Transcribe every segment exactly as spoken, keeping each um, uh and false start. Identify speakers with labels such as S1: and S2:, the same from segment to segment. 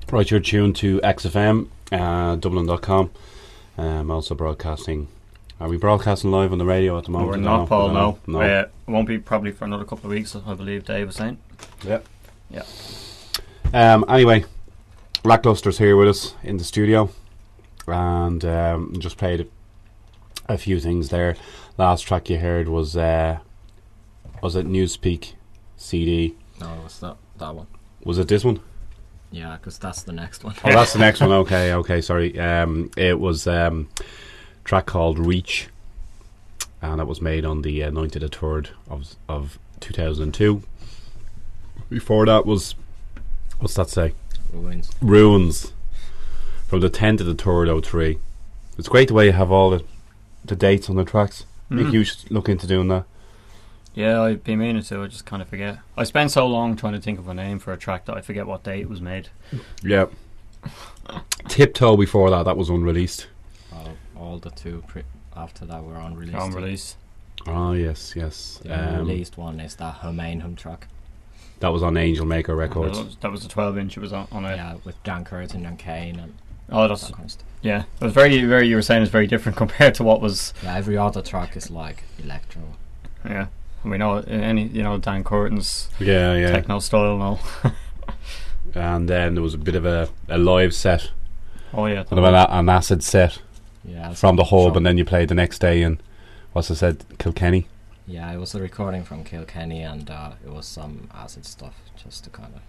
S1: Right, you're tuned to X F M, uh, Dublin dot com. Um, also broadcasting. Are we broadcasting live on the radio at the moment?
S2: We're not, Paul, no.
S1: no.
S2: Uh, it won't be probably for another couple of weeks, I believe Dave was saying.
S1: Yeah.
S2: Yeah.
S1: Um, anyway, Lackluster's here with us in the studio. And um, just played a few things there. Last track you heard was, uh, was it Newspeak C D?
S3: No, it's not that one.
S1: Was it this one?
S3: Yeah, because that's the next one.
S1: Oh, that's the next one. Okay, okay, sorry. Um, it was um, a track called Reach, and it was made on the uh, ninth of the third of of two thousand two. Before that was, what's that say?
S3: Ruins.
S1: Ruins, from the tenth of the third oh three. It's great the way you have all the the dates on the tracks. I think
S2: Mm.
S1: you should look into doing that.
S2: Yeah, I've been meaning to, I just kind of forget. I spent so long trying to think of a name for a track that I forget what date it was made.
S1: Yeah. Tiptoe before that, that was unreleased.
S3: All, all the two pre- after that were unreleased.
S2: Unreleased.
S1: Oh, yes, yes.
S3: The
S1: Um,
S3: unreleased one is that Humainhum track.
S1: that was on Angel Maker
S2: That
S1: Records.
S2: was, that was the twelve inch it was on, on it.
S3: Yeah, with Dan Curtin and Kane and
S2: Oh, that's,
S3: that kind of stuff.
S2: yeah. It was very, very, you were saying it's very different compared to what was,
S3: Yeah, every other track is like electro.
S2: yeah. We know any, you know, Dan Curtin's
S1: Yeah, yeah.
S2: techno style and all.
S1: And then there was a bit of a, a live set,
S2: Oh, yeah.
S1: kind of an, a- an acid set
S3: Yeah,
S1: from the hub,
S3: from-
S1: and then you played the next day in, what's it said, Kilkenny.
S3: Yeah, it was a recording from Kilkenny, and uh, it was some acid stuff just to kind of.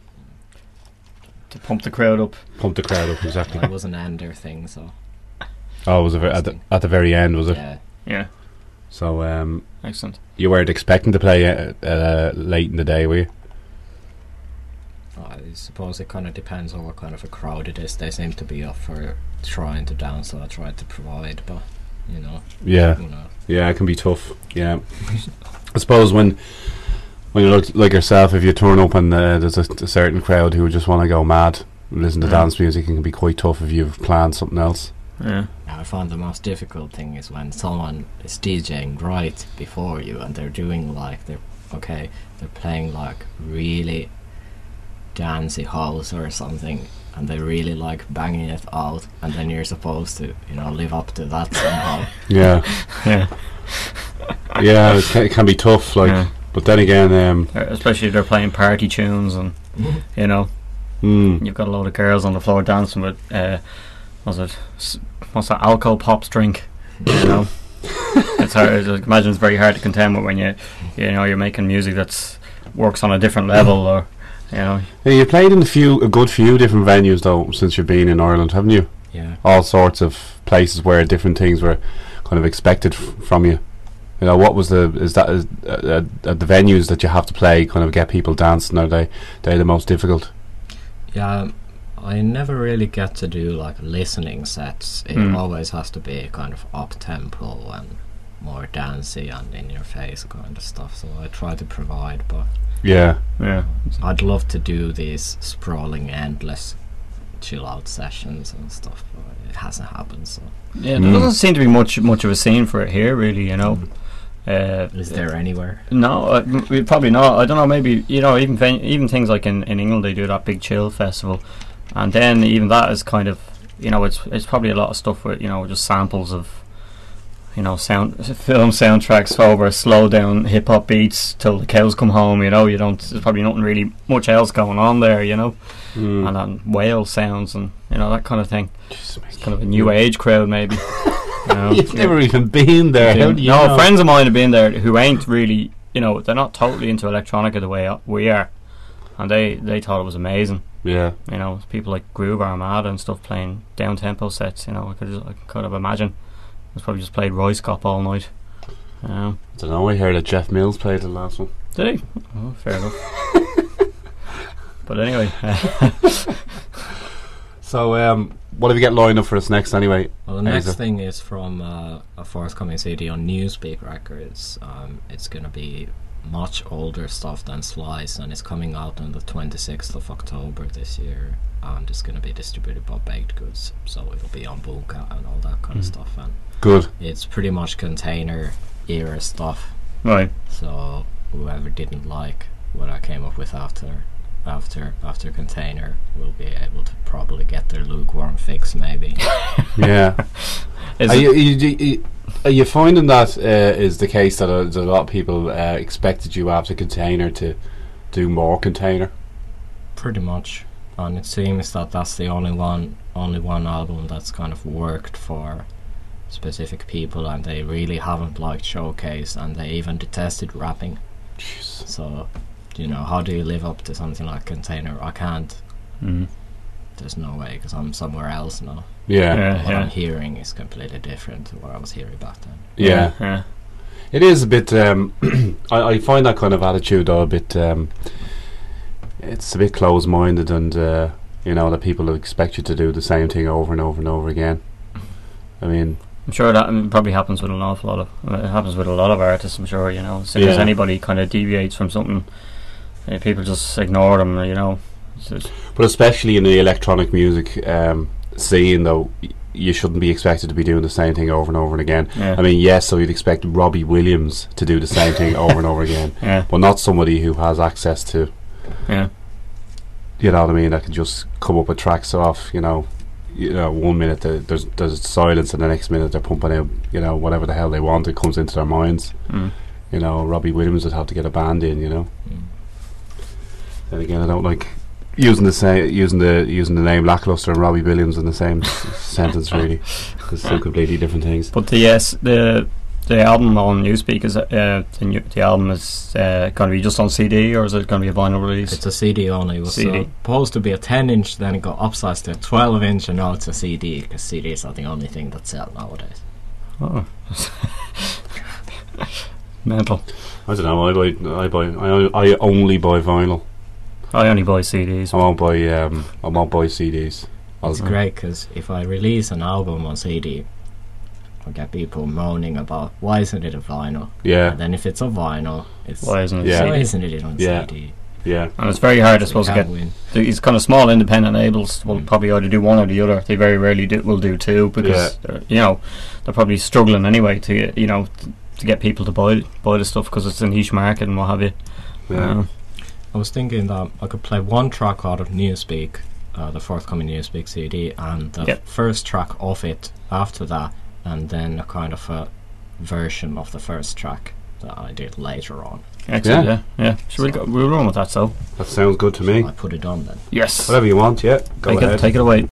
S2: To pump the crowd up.
S1: Pump the crowd up, exactly.
S3: Well, it was an ender thing, so
S1: Oh, it was a ver- at, the, at the very end, was it?
S3: yeah.
S2: Yeah.
S1: So um,
S2: Excellent.
S1: you weren't expecting to play uh, uh, late in the day, were you?
S3: I suppose it kind of depends on what kind of a crowd it is. They seem to be up for trying to dance, so I tried to provide, but you know,
S1: Yeah,
S3: who knows?
S1: yeah, it can be tough. Yeah, I suppose when when you look like yourself, if you turn up and uh, there's a, a certain crowd who just want to go mad, and listen to
S2: Yeah.
S1: dance music, it can be quite tough if you've planned something else.
S2: Yeah.
S3: I find the most difficult thing is when someone is DJing right before you and they're doing like they're okay, they're playing like really dancey house or something, and they really like banging it out, and then you're supposed to, you know, live up to that somehow.
S1: Yeah,
S2: Yeah.
S1: yeah, it can, it can be tough. Like,
S2: Yeah.
S1: but then again, um,
S2: Uh, Especially if they're playing party tunes and, you know,
S1: mm,
S2: you've got a load of girls on the floor dancing with, uh, what's it, S- what's that, alcohol pops drink, you know. It's hard, I imagine it's very hard to contend with when you, you know, you're making music that's works on a different level, or, you know.
S1: hey, you played in a few, a good few different venues though since you've been in Ireland, haven't you?
S3: Yeah.
S1: All sorts of places where different things were kind of expected f- from you. You know, what was the is that is, uh, uh, the venues that you have to play kind of get people dancing? Are they they the most difficult?
S3: Yeah, I never really get to do like listening sets. It
S2: Mm.
S3: always has to be kind of up tempo and more dancey and in your face kind of stuff. So I try to provide, but
S1: Yeah,
S2: Yeah.
S3: I'd love to do these sprawling, endless chill out sessions and stuff, but it hasn't happened. So
S2: Yeah,
S1: Mm.
S2: there doesn't seem to be much much of a scene for it here, really, you know. Uh,
S3: is there anywhere?
S2: No, uh, m- we probably not. I don't know. Maybe, you know, even ven- even things like in, in England, they do that big chill festival, and then even that is kind of, you know, it's it's probably a lot of stuff with, you know, just samples of, you know, sound film soundtracks over slow down hip hop beats till the cows come home. You know, you don't. There's probably nothing really much else going on there. You know,
S1: mm.
S2: and then whale sounds and, you know, that kind of thing.
S1: Just make
S2: Kind of a new age crowd, maybe. You know?
S1: You've never even been there. How do you
S2: no,
S1: know?
S2: friends of mine have been there who ain't really, you know, they're not totally into electronica the way we are, and they, they thought it was amazing.
S1: Yeah,
S2: You know, people like Groove Armada and stuff playing down tempo sets. You know, I could just, I could kind of imagine. It was probably just played Royce Cop all night. You know.
S1: I don't know. I heard that Jeff Mills played the last one.
S2: Did he? Oh, fair enough. But anyway,
S1: So, um, what have you got lined up for us next? Anyway,
S3: Well, the next
S1: Hazel.
S3: thing is from uh, a forthcoming C D on Newspeak Records. Um, it's going to be much older stuff than Slice, and it's coming out on the twenty-sixth of October this year. And it's going to be distributed by Baked Goods, so it'll be on Bunka and all that kind of
S2: Mm.
S3: stuff. And
S1: good.
S3: it's pretty much container era stuff.
S2: right.
S3: So whoever didn't like what I came up with after after after Container will be able to probably get their lukewarm fix, maybe.
S1: Yeah.
S2: Is
S1: Are
S2: it-
S1: you, you, you, are you finding that uh, is the case that a, that a lot of people uh, expected you after Container to do more Container?
S3: Pretty much, and it seems that that's the only one only one album that's kind of worked for specific people, and they really haven't liked Showcase, and they even detested rapping.
S1: Jeez.
S3: So, you know, how do you live up to something like Container? I can't.
S2: Mm.
S3: There's no way, because I'm somewhere else now.
S1: Yeah.
S2: Yeah.
S3: What I'm hearing is completely different to what I was hearing back then.
S1: Yeah.
S2: yeah.
S1: It is a bit. Um, I, I find that kind of attitude though a bit. Um, it's a bit close-minded, and uh, you know that people expect you to do the same thing over and over and over again. I mean,
S2: I'm sure that um, probably happens with an awful lot of. It happens with a lot of artists. I'm sure, you know, as soon as
S1: Yeah.
S2: anybody kind of deviates from something, uh, people just ignore them. You know. It's just-
S1: but especially in the electronic music um, scene, though, y- you shouldn't be expected to be doing the same thing over and over and again.
S2: yeah.
S1: I mean, yes, so you'd expect Robbie Williams to do the same thing over and over again,
S2: yeah.
S1: but not somebody who has access to,
S2: Yeah.
S1: you know what I mean, that can just come up with tracks off, you know, you know, one minute the, there's there's silence, and the next minute they're pumping out, you know, whatever the hell they want. It comes into their minds.
S2: Mm.
S1: You know, Robbie Williams would have to get a band in. You know.
S3: Mm.
S1: Then again, I don't like using the same using the using the name Lackluster and Robbie Williams in the same s- sentence. Really, because two completely different things.
S2: But the yes, the the album on Newspeak is uh, the new, the album is uh, going to be just on C D, or is it going to be a vinyl release?
S3: It's a C D only. It was
S2: C D.
S3: supposed to be a ten inch, then it got upsized to a twelve inch, and now it's a C D, because C Ds are the only thing that sell nowadays.
S2: Oh. Mental.
S1: I don't know. I buy I buy I, o- I only buy vinyl.
S2: I only buy C Ds.
S1: I won't buy um I won't buy C Ds. I'll,
S3: It's great, because if I release an album on C D, I get people moaning about why isn't it a vinyl?
S1: yeah,
S3: And then if it's a vinyl, it's
S2: Why isn't it
S1: Yeah.
S3: why
S2: C D?
S3: isn't it on
S1: Yeah.
S3: C D?
S1: yeah,
S2: And it's very hard, I
S3: We
S2: suppose, to
S3: can't
S2: get
S3: win.
S2: these kind of small independent labels will
S3: Mm.
S2: probably either do one or the other. They very rarely do, will do two, because they're, you know, they're probably struggling anyway to get, you know, t- to get people to buy buy the stuff, because it's a niche market and what have you.
S1: yeah.
S2: Um,
S3: I was thinking that I could play one track out of Newspeak, uh, the forthcoming Newspeak C D, and the
S2: Yep.
S3: first track of it after that, and then a kind of a version of the first track that I did later on.
S2: excellent, yeah, yeah. Should we go? We'll run with that, so
S1: That sounds good to me.
S3: I put it on then.
S2: yes.
S1: Whatever you want, yeah. Go
S2: Take
S1: ahead.
S2: it, take it away.